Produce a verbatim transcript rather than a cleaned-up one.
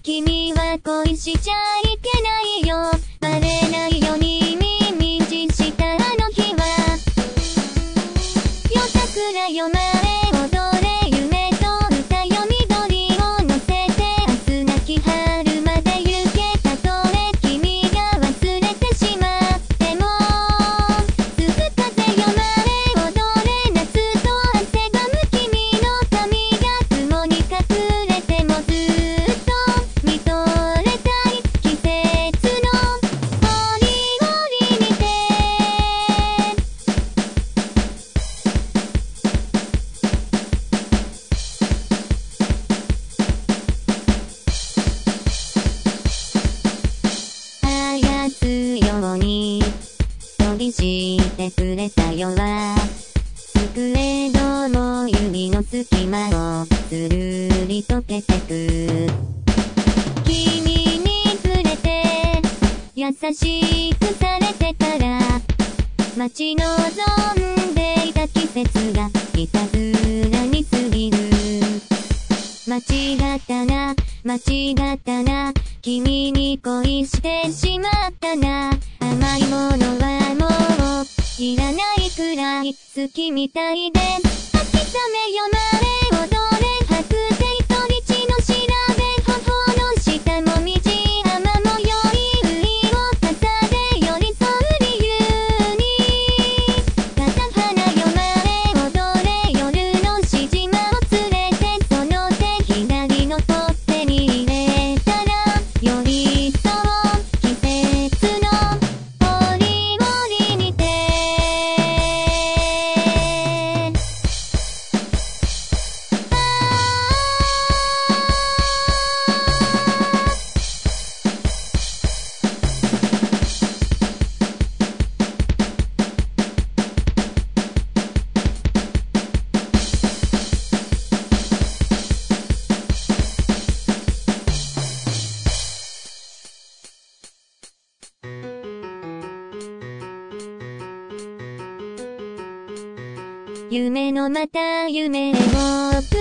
君は恋しちゃいけないよ。バレないように耳打ちしたあの日は。夜桜夜前踊れ夢と歌よ緑を乗せて明日なき春まで行けたとえ君が忘れてしまっても。鈴風夜前踊れ夏と汗がむ君の髪が雲に隠れてもずっと見とれたい季節の折々にて。操つように飛びしてくれた夜は机ども指の隙間をつるり溶けてく。君に触れて優しくされてから待ち望んでいた季節がいたずらに過ぎる。間違ったな間違ったな君に恋してしまったな。甘いものはもういらないくらい好きみたいで。秋雨夜前踊れ白線とりちの調べ頬の下もみじ雨もよい売りを傘で寄り添う理由に。片花夜前踊れ夜のしじまを連れてその手左の取っ手に入れたら寄り添う季節の折々にて。夢のまた夢を